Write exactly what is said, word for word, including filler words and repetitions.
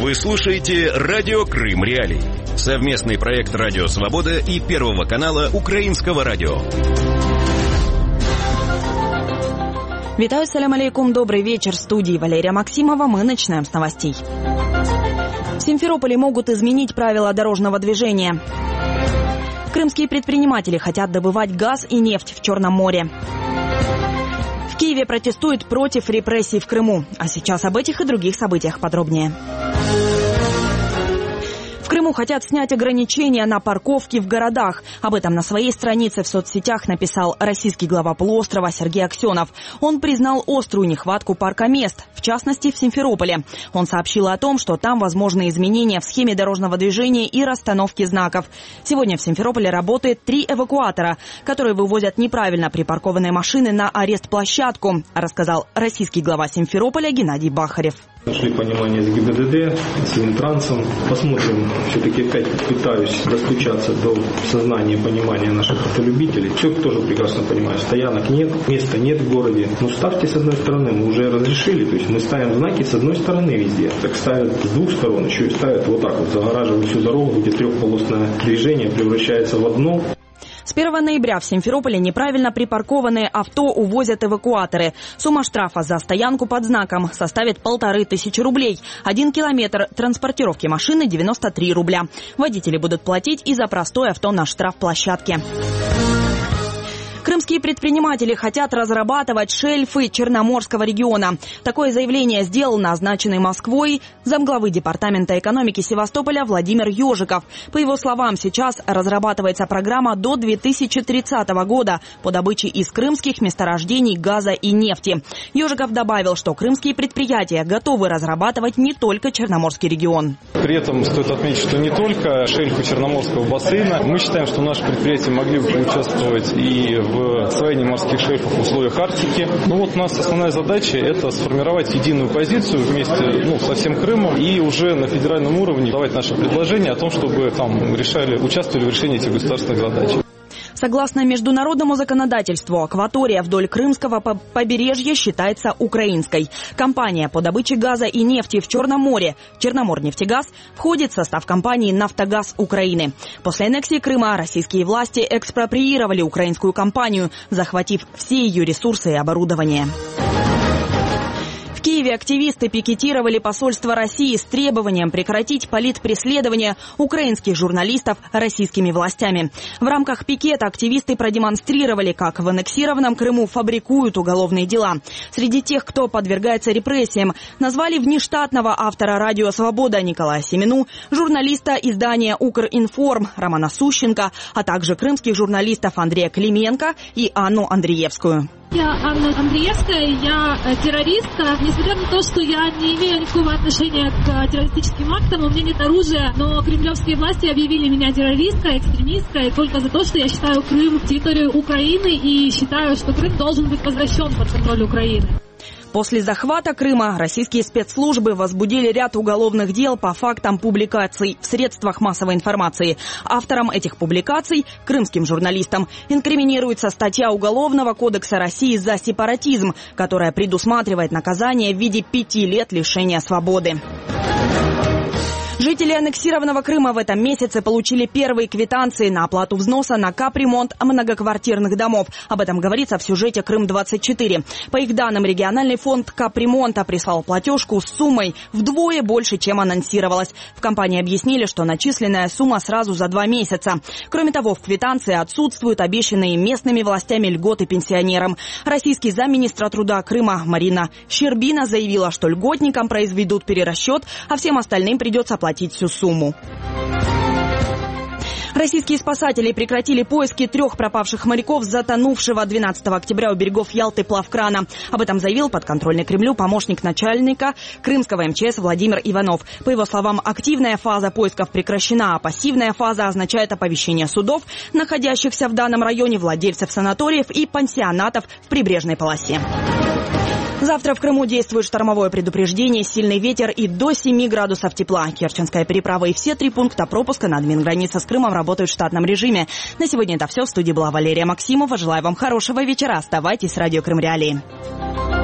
Вы слушаете «Радио Крым Реалии». Совместный проект «Радио Свобода» и Первого канала Украинского радио. Витаю, салям алейкум, добрый вечер. В студии Валерия Максимова. Мы начинаем с новостей. В Симферополе могут изменить правила дорожного движения. Крымские предприниматели хотят добывать газ и нефть в Черном море. В Киеве протестуют против репрессий в Крыму. А сейчас об этих и других событиях подробнее. В Крыму хотят снять ограничения на парковки в городах. Об этом на своей странице в соцсетях написал российский глава полуострова Сергей Аксенов. Он признал острую нехватку паркомест, в частности в Симферополе. Он сообщил о том, что там возможны изменения в схеме дорожного движения и расстановки знаков. Сегодня в Симферополе работает три эвакуатора, которые вывозят неправильно припаркованные машины на арест-площадку, рассказал российский глава Симферополя Геннадий Бахарев. Нашли понимание с ГИБДД, с Минтрансом. Посмотрим, все-таки опять пытаюсь достучаться до сознания и понимания наших автолюбителей. Человек тоже прекрасно понимает, стоянок нет, места нет в городе. Но ставьте с одной стороны, мы уже разрешили, то есть мы ставим знаки с одной стороны везде. Так ставят с двух сторон, еще и ставят вот так вот, загораживают всю дорогу, где трехполосное движение превращается в одно. С первого ноября в Симферополе неправильно припаркованные авто увозят эвакуаторы. Сумма штрафа за стоянку под знаком составит полторы тысячи рублей. Один километр транспортировки машины – девяносто три рубля. Водители будут платить и за простое авто на штрафплощадке. Крымские предприниматели хотят разрабатывать шельфы Черноморского региона. Такое заявление сделал назначенный Москвой замглавы Департамента экономики Севастополя Владимир Ежиков. По его словам, сейчас разрабатывается программа до две тысячи тридцатого года по добыче из крымских месторождений газа и нефти. Ежиков добавил, что крымские предприятия готовы разрабатывать не только Черноморский регион. При этом стоит отметить, что не только шельфы Черноморского бассейна. Мы считаем, что наши предприятия могли бы поучаствовать и в в освоении морских шельфов в условиях Арктики. Ну вот у нас основная задача – это сформировать единую позицию вместе ну, со всем Крымом и уже на федеральном уровне давать наши предложения о том, чтобы там решали, участвовали в решении этих государственных задач. Согласно международному законодательству, акватория вдоль Крымского побережья считается украинской. Компания по добыче газа и нефти в Черном море «Черноморнефтегаз» входит в состав компании «Нафтогаз Украины». После аннексии Крыма российские власти экспроприировали украинскую компанию, захватив все ее ресурсы и оборудование. В Киеве активисты пикетировали посольство России с требованием прекратить политпреследование украинских журналистов российскими властями. В рамках пикета активисты продемонстрировали, как в аннексированном Крыму фабрикуют уголовные дела. Среди тех, кто подвергается репрессиям, назвали внештатного автора «Радио Свобода» Николая Семену, журналиста издания «Укринформ» Романа Сущенко, а также крымских журналистов Андрея Клименко и Анну Андреевскую. Я Анна Андреевская, я террористка. Несмотря на то, что я не имею никакого отношения к террористическим актам, у меня нет оружия, но кремлевские власти объявили меня террористкой, экстремисткой только за то, что я считаю Крым территорией Украины и считаю, что Крым должен быть возвращен под контроль Украины. После захвата Крыма российские спецслужбы возбудили ряд уголовных дел по фактам публикаций в средствах массовой информации. Авторам этих публикаций, крымским журналистам, инкриминируется статья Уголовного кодекса России за сепаратизм, которая предусматривает наказание в виде пяти лет лишения свободы. Жители аннексированного Крыма в этом месяце получили первые квитанции на оплату взноса на капремонт многоквартирных домов. Об этом говорится в сюжете Крым двадцать четыре. По их данным, региональный фонд капремонта прислал платежку с суммой вдвое больше, чем анонсировалось. В компании объяснили, что начисленная сумма сразу за два месяца. Кроме того, в квитанции отсутствуют обещанные местными властями льготы пенсионерам. Российский замминистра труда Крыма Марина Щербина заявила, что льготникам произведут перерасчет, а всем остальным придется платить всю сумму. Российские спасатели прекратили поиски трех пропавших моряков, затонувшего двенадцатого октября у берегов Ялты плавкрана. Об этом заявил подконтрольный Кремлю помощник начальника крымского эм че эс Владимир Иванов. По его словам, активная фаза поисков прекращена, а пассивная фаза означает оповещение судов, находящихся в данном районе, владельцев санаториев и пансионатов в прибрежной полосе. Завтра в Крыму действует штормовое предупреждение, сильный ветер и до семи градусов тепла. Керченская переправа и все три пункта пропуска на админгранице с Крымом работают в штатном режиме. На сегодня это все. В студии была Валерия Максимова. Желаю вам хорошего вечера. Оставайтесь с радио Крым Реалии.